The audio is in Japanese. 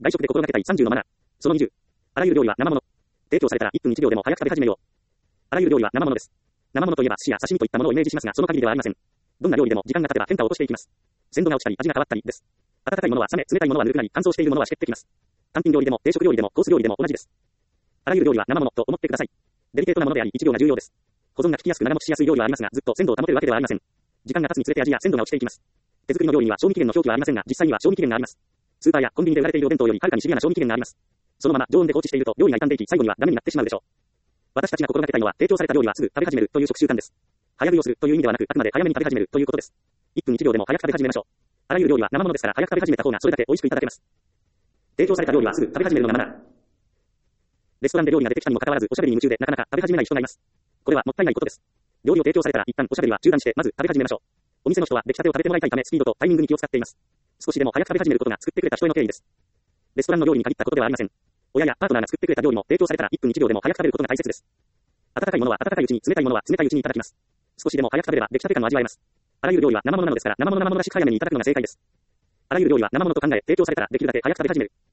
外食で心がけたい30のマナー。その20。あらゆる料理は生もの。提供されたら1分1秒でも早く食べ始めよう。あらゆる料理は生ものです。生ものといえば寿司や刺身といったものをイメージしますが、その限りではありません。どんな料理でも時間が経てば変化を落としていきます。鮮度が落ちたり味が変わったりです。温かいものは冷め、冷たいものはぬるくなり、乾燥しているものはしけってきます。単品料理でも定食料理でもコース料理でも同じです。あらゆる料理は生ものと思ってください。デリケートなものであり、1秒が重要です。保存が効きやすく長持ちしやすい料理はありますが、ずっと鮮度を保てるわけではありません。時間が経つにつれて味や鮮度が落ちていきます。手作りの料理には賞味期限の表記はありませんが、実際には賞味期限があります。スーパーやコンビニで売られているお弁当よりはるかにシビアな賞味期限があります。そのまま常温で放置していると料理が傷んでいき、最後にはダメになってしまうでしょう。私たちが心がけたいのは、提供された料理はすぐ食べ始めるという食習慣です。早食いをするという意味ではなく、あくまで早めに食べ始めるということです。1分1秒でも早く食べ始めましょう。あらゆる料理は生ものですから、早く食べ始めた方がそれだけ美味しくいただけます。提供された料理はすぐ食べ始めるのがマナー。レストランで料理が出てきたにもかかわらず、おしゃべりに夢中でなかなか食べ始めない人がいます。これはもったいないことです。料理を提供されたら一旦おしゃべりは中断して、まず食べ始めましょう。お店の人は出来たてを食べてもらいたいため、スピードとタイミングに気を使っています。少しでも早く食べ始めることが作ってくれた人への敬意です。レストランの料理に限ったことではありません。親やパートナーが作ってくれた料理も提供されたら1分1秒でも早く食べることが大切です。温かいものは温かいうちに、冷たいものは冷たいうちにいただきます。少しでも早く食べれば出来たて感を味わえます。あらゆる料理は生ものなのですから、生ものらしく早めにいただくのが正解です。あらゆる料理は生ものと考え、提供されたらできるだけ早く食べ始める。